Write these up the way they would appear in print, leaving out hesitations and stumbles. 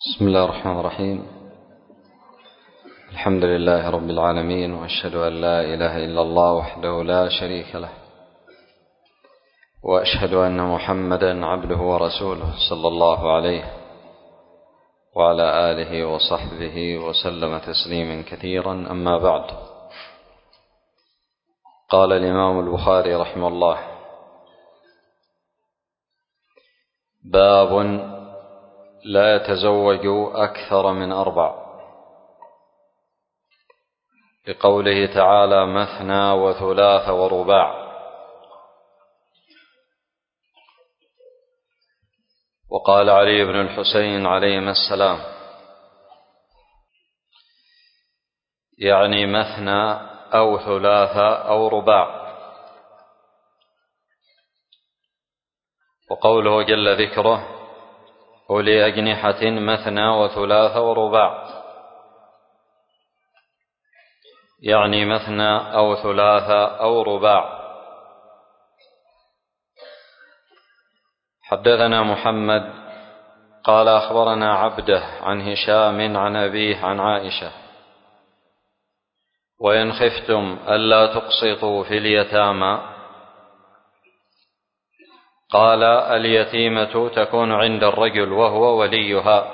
بسم الله الرحمن الرحيم. الحمد لله رب العالمين، وأشهد أن لا إله إلا الله وحده لا شريك له، وأشهد أن محمدا عبده ورسوله صلى الله عليه وعلى آله وصحبه وسلم تسليما كثيرا. أما بعد، قال الإمام البخاري رحمه الله: باب لا يتزوج أكثر من 4، لقوله تعالى: مثنى وثلاث ورباع. وقال علي بن الحسين عليهما السلام: يعني مثنى أو ثلاث أو رباع. وقوله جل ذكره: أولي أجنحة مثنى وثلاث ورباع، يعني مثنى أو ثلاث أو رباع. حدثنا محمد قال أخبرنا عبده عن هشام عن أبيه عن عائشة: وإن خفتم ألا تقسطوا في اليتامى، قال: اليتيمة تكون عند الرجل وهو وليها،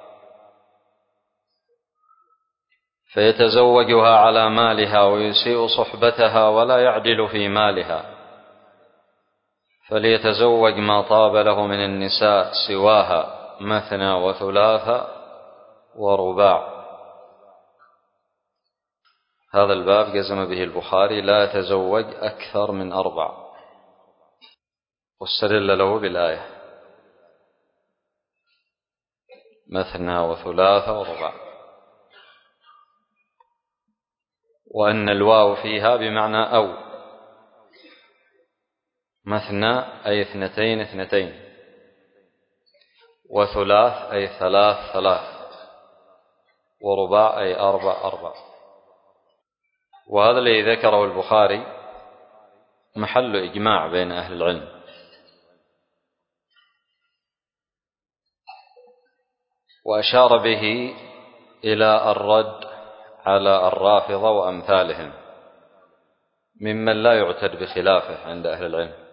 فيتزوجها على مالها ويسيء صحبتها ولا يعدل في مالها، فليتزوج ما طاب له من النساء سواها مثنى وثلاث ورباع. هذا الباب جزم به البخاري: لا يتزوج أكثر من 4، واستدل له بالآية: مثنى وثلاث ورباع، وأن الواو فيها بمعنى أو. مثنى أي 2 2، وثلاث أي 3 3، ورباع أي 4 4. وهذا الذي ذكره البخاري محل إجماع بين أهل العلم، وأشار به إلى الرد على الرافضة وأمثالهم ممن لا يعتد بخلافه عند أهل العلم،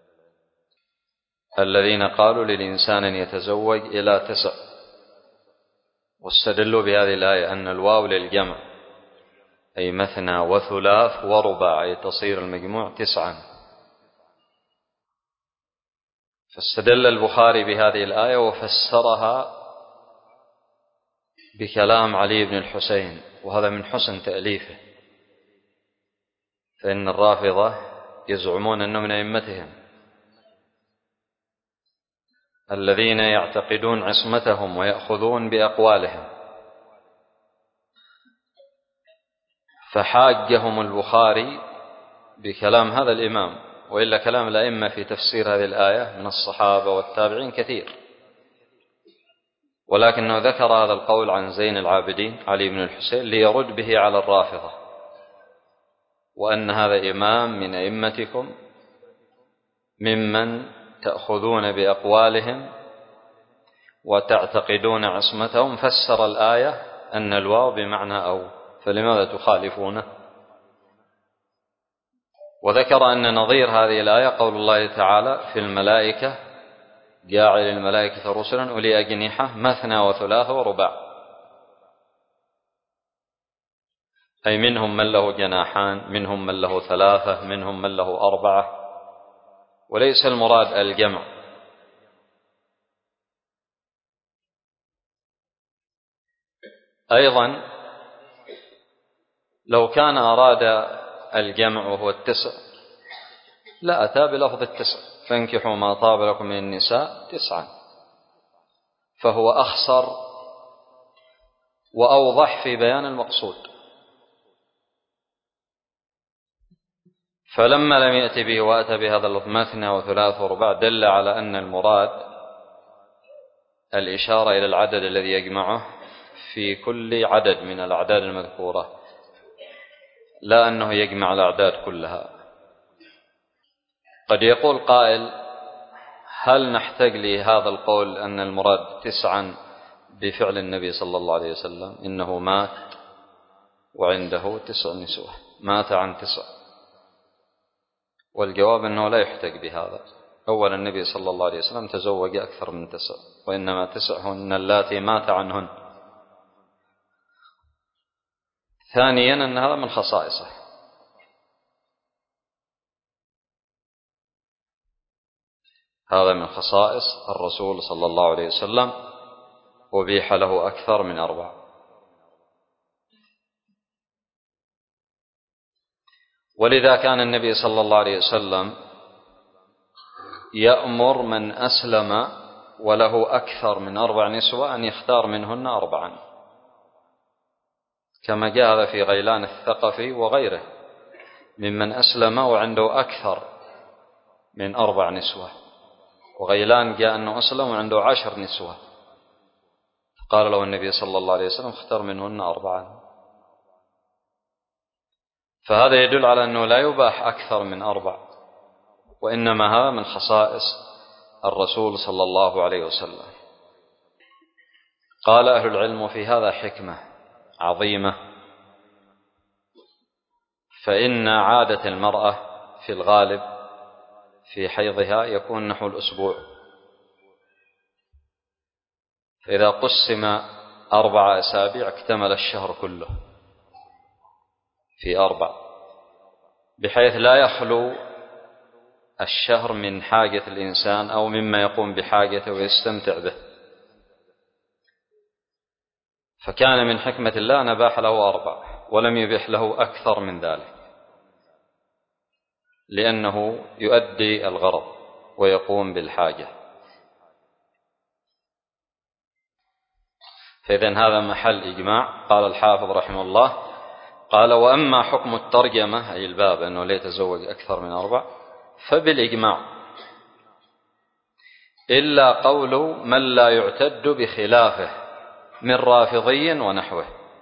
الذين قالوا للإنسان أن يتزوج إلى 9، واستدلوا بهذه الآية أن الواو للجمع، أي مثنى وثلاث ورباع، أي تصير المجموع 9. فاستدل البخاري بهذه الآية وفسرها بكلام علي بن الحسين، وهذا من حسن تأليفه، فإن الرافضة يزعمون أنه من أئمتهم الذين يعتقدون عصمتهم ويأخذون بأقوالهم، فحاجهم البخاري بكلام هذا الإمام. وإلا كلام الأئمة في تفسير هذه الآية من الصحابة والتابعين كثير، ولكنه ذكر هذا القول عن زين العابدين علي بن الحسين ليرد به على الرافضة، وأن هذا إمام من أئمتكم ممن تأخذون بأقوالهم وتعتقدون عصمتهم، فسر الآية أن الواو بمعنى أو، فلماذا تخالفونه؟ وذكر أن نظير هذه الآية قول الله تعالى في الملائكة: جاعل الملائكة رسلا أولي أجنحة مثنى وثلاث ورباع، أي منهم من له جناحان، منهم من له 3، منهم من له 4، وليس المراد الجمع. أيضا لو كان أراد الجمع وهو 9 لا أتى بلفظ 9: فانكحوا ما طاب لكم من النساء 9، فهو أخصر وأوضح في بيان المقصود. فلما لم يأتي به وأتى بهذا اللفظ مثنى وثلاث ورباع، دل على أن المراد الإشارة إلى العدد الذي يجمعه في كل عدد من الأعداد المذكورة، لا أنه يجمع الأعداد كلها. قد يقول قائل: هل نحتاج لهذا القول أن المراد 9 بفعل النبي صلى الله عليه وسلم إنه مات وعنده 9 نسوة، مات عن 9. والجواب أنه لا يحتج بهذا. أولا النبي صلى الله عليه وسلم تزوج أكثر من 9، وإنما 9 هن اللاتي مات عنهن. ثانيا أن هذا من خصائصه، هذا من خصائص الرسول صلى الله عليه وسلم، وبيح له أكثر من 4. ولذا كان النبي صلى الله عليه وسلم يأمر من أسلم وله أكثر من 4 نسوة أن يختار منهن 4، كما جاء هذا في غيلان الثقفي وغيره ممن أسلم وعنده أكثر من 4 نسوة. وغيلان جاء أنه أسلم وعنده 10 نسوة، قال له النبي صلى الله عليه وسلم اختار منهن 4. فهذا يدل على أنه لا يباح أكثر من 4، وإنما هذا من خصائص الرسول صلى الله عليه وسلم. قال أهل العلم في هذا حكمة عظيمة، فإن عادة المرأة في الغالب في حيضها يكون نحو الأسبوع، فإذا قسم 4 أسابيع اكتمل الشهر كله في 4، بحيث لا يخلو الشهر من حاجة الإنسان أو مما يقوم بحاجته ويستمتع به. فكان من حكمة الله أن أباح له 4 ولم يبح له أكثر من ذلك، لأنه يؤدي الغرض ويقوم بالحاجة. فإذن هذا محل إجماع. قال الحافظ رحمه الله، قال: وأما حكم الترجمة أي الباب أنه لا يتزوج أكثر من 4 فبالإجماع، إلا قول من لا يعتد بخلافه من رافضي ونحوه،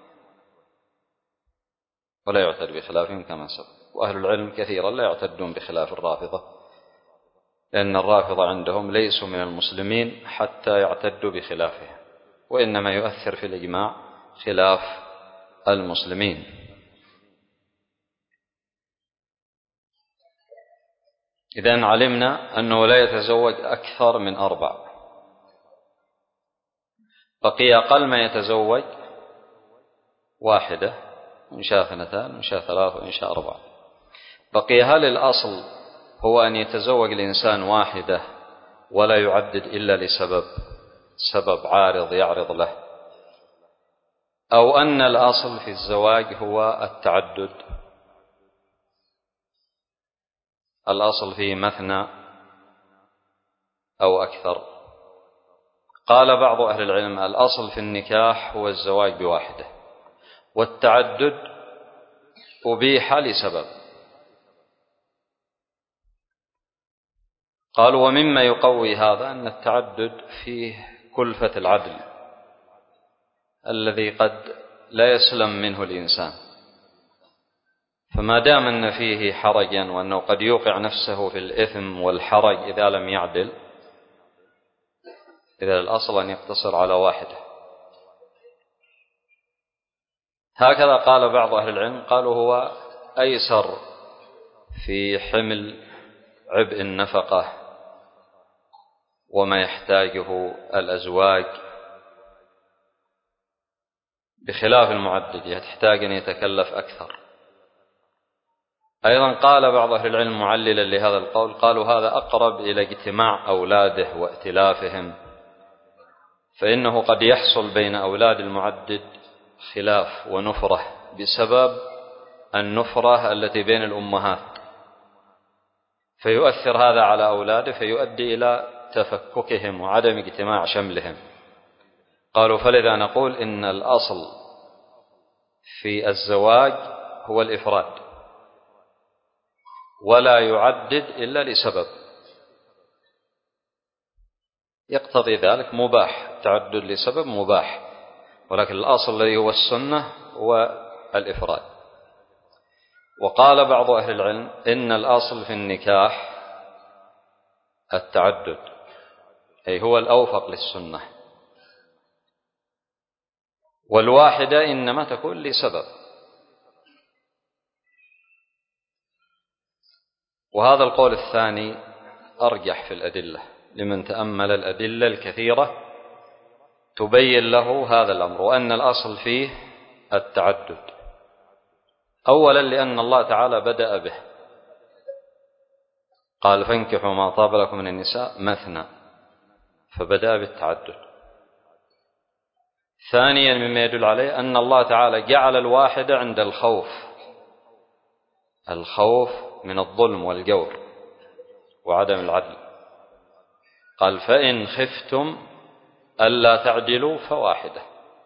ولا يعتد بخلافهم كما سبق. وأهل العلم كثيرا لا يعتدون بخلاف الرافضة، لأن الرافضة عندهم ليسوا من المسلمين حتى يعتدوا بخلافهم، وإنما يؤثر في الإجماع خلاف المسلمين. إذن علمنا أنه لا يتزوج أكثر من 4. بقي أقل ما يتزوج 1، وإن شاء 2، وإن شاء 3، وإن شاء 4. بقي هل الأصل هو أن يتزوج الإنسان 1 ولا يعدد إلا لسبب عارض يعرض له، أو أن الأصل في الزواج هو التعدد، الأصل فيه مثنى أو أكثر؟ قال بعض أهل العلم: الأصل في النكاح هو الزواج ب1، والتعدد أبيح لسبب. قالوا: ومما يقوي هذا أن التعدد فيه كلفة العدل الذي قد لا يسلم منه الإنسان، فما دام أن فيه حرجا وأنه قد يوقع نفسه في الإثم والحرج إذا لم يعدل، إذا الأصل أن يقتصر على 1. هكذا قال بعض أهل العلم، قالوا هو أيسر في حمل عبء النفقة وما يحتاجه الأزواج، بخلاف المعدد يحتاج أن يتكلف أكثر. أيضا قال بعض أهل العلم معللا لهذا القول، قالوا هذا أقرب إلى اجتماع أولاده وائتلافهم، فإنه قد يحصل بين أولاد المعدد خلاف ونفرة بسبب النفرة التي بين الأمهات، فيؤثر هذا على أولاده فيؤدي إلى تفككهم وعدم اجتماع شملهم. قالوا فلذا نقول إن الأصل في الزواج هو الإفراد، ولا يعدد إلا لسبب يقتضي ذلك، مباح، تعدد لسبب مباح، ولكن الأصل الذي هو السنة هو الإفراد. وقال بعض أهل العلم إن الأصل في النكاح التعدد، أي هو الأوفق للسنة، والواحدة إنما تكون لسبب. وهذا القول الثاني أرجح في الأدلة لمن تأمل الأدلة الكثيرة تبين له هذا الأمر، وأن الأصل فيه التعدد. أولا لأن الله تعالى بدأ به، قال فانكحوا ما طاب لكم من النساء مثنى، فبدأ بالتعدد. ثانيا مما يدل عليه أن الله تعالى جعل الواحدة عند الخوف من الظلم والجور وعدم العدل، قال فإن خفتم ألا تعدلوا فواحدة.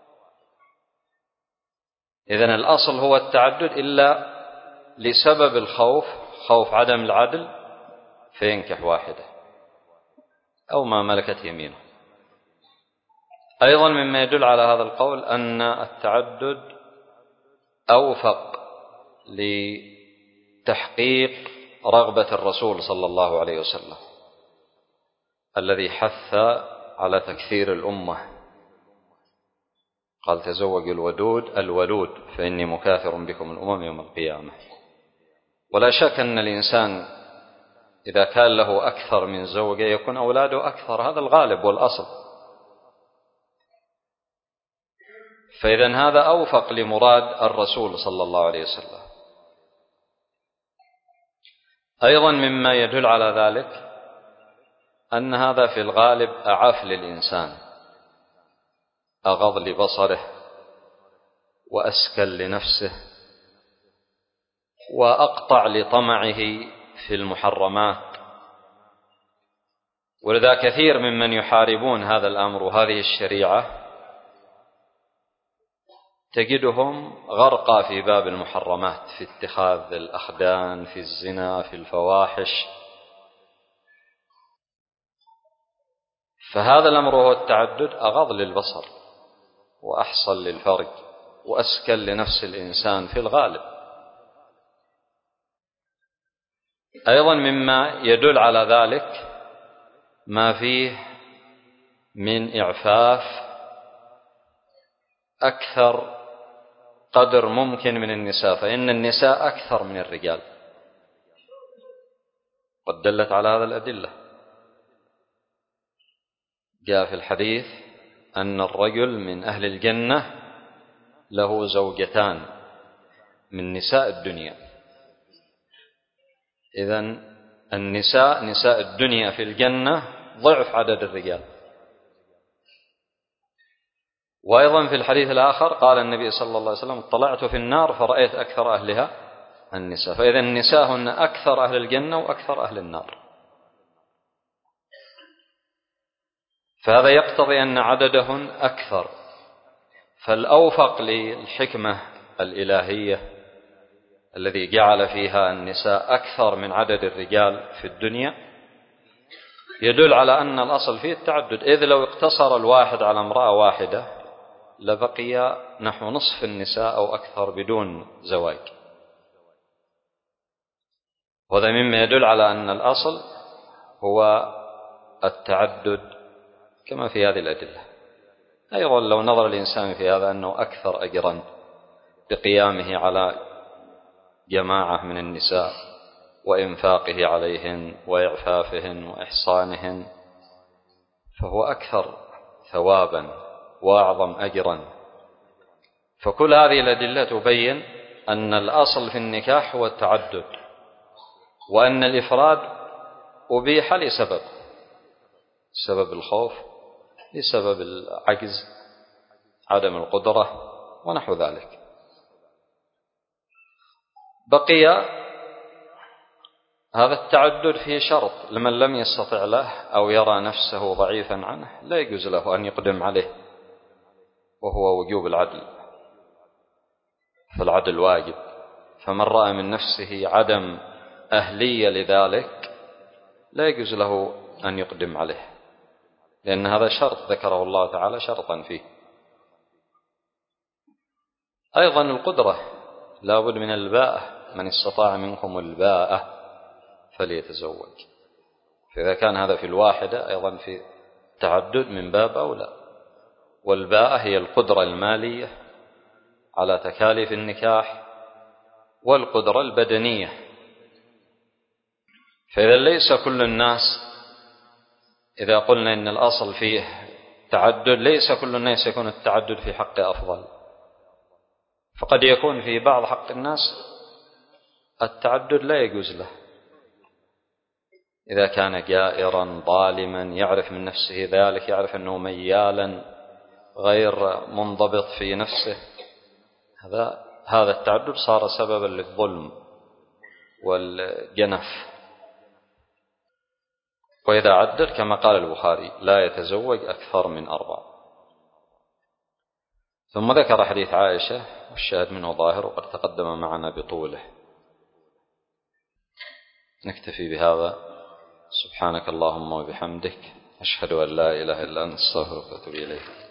إذن الأصل هو التعدد إلا لسبب الخوف، خوف عدم العدل، فينكح واحدة أو ما ملكت يمينه. أيضا مما يدل على هذا القول أن التعدد أوفق لتحقيق رغبة الرسول صلى الله عليه وسلم الذي حث على تكثير الأمة، قال تزوجوا الولود فإني مكاثر بكم الأمم يوم القيامة. ولا شك أن الإنسان إذا كان له أكثر من زوجة يكون أولاده أكثر، هذا الغالب والأصل. فإذن هذا أوفق لمراد الرسول صلى الله عليه وسلم. أيضا مما يدل على ذلك أن هذا في الغالب أعف للإنسان، أغض لبصره وأسكل لنفسه وأقطع لطمعه في المحرمات. ولذا كثير ممن يحاربون هذا الأمر وهذه الشريعة تجدهم غرقى في باب المحرمات، في اتخاذ الأخدان، في الزنا، في الفواحش. فهذا الأمر هو التعدد أغض للبصر وأحصل للفرج وأسكل لنفس الإنسان في الغالب. أيضا مما يدل على ذلك ما فيه من إعفاف أكثر قدر ممكن من النساء، فإن النساء أكثر من الرجال، قد دلت على هذا الأدلة. جاء في الحديث أن الرجل من أهل الجنة له زوجتان من نساء الدنيا. إذن نساء الدنيا في الجنة ضعف عدد الرجال. وأيضا في الحديث الآخر قال النبي صلى الله عليه وسلم اطلعت في النار فرأيت أكثر أهلها النساء. فإذا النساء هن أكثر أهل الجنة وأكثر أهل النار. فهذا يقتضي أن عددهن أكثر، فالأوفق للحكمة الإلهية الذي جعل فيها النساء أكثر من عدد الرجال في الدنيا يدل على أن الأصل فيه التعدد. إذ لو اقتصر الواحد على امرأة واحدة لبقي نحو نصف النساء أو أكثر بدون زواج. وهذا مما يدل على أن الأصل هو التعدد كما في هذه الأدلة. أيضا لو نظر الإنسان في هذا أنه أكثر أجرا بقيامه على جماعة من النساء وإنفاقه عليهن وإعفافهن وإحصانهن، فهو أكثر ثوابا وأعظم أجرا. فكل هذه الأدلة تبين أن الأصل في النكاح هو التعدد، وأن الإفراد أبيح لسبب، سبب الخوف، لسبب العجز، عدم القدرة ونحو ذلك. بقي هذا التعدد فيه شرط لمن لم يستطع له أو يرى نفسه ضعيفا عنه لا يجوز له أن يقدم عليه، وهو وجوب العدل، فالعدل واجب. فمن رأى من نفسه عدم أهلية لذلك لا يجوز له أن يقدم عليه، لأن هذا شرط ذكره الله تعالى شرطا فيه. أيضا القدرة لا بد من الباءة، من استطاع منكم الباءة فليتزوج. فإذا كان هذا في الواحدة أيضا في التعدد من باب أولى. والباءة هي القدرة المالية على تكاليف النكاح والقدرة البدنية. فإذا ليس كل الناس، إذا قلنا إن الأصل فيه تعدد، ليس كل الناس يكون التعدد في حق أفضل، فقد يكون في بعض حق الناس التعدد لا يجوز له، إذا كان جائرا ظالما يعرف من نفسه ذلك، يعرف أنه ميالا غير منضبط في نفسه، هذا التعدد صار سببا للظلم والجنف. وإذا عدد كما قال البخاري لا يتزوج أكثر من 4. ثم ذكر حديث عائشة والشاهد منه ظاهر وقد تقدم معنا بطوله. نكتفي بهذا. سبحانك اللهم وبحمدك، أشهد أن لا إله إلا أنت، أستغفرك وأتوب إليك.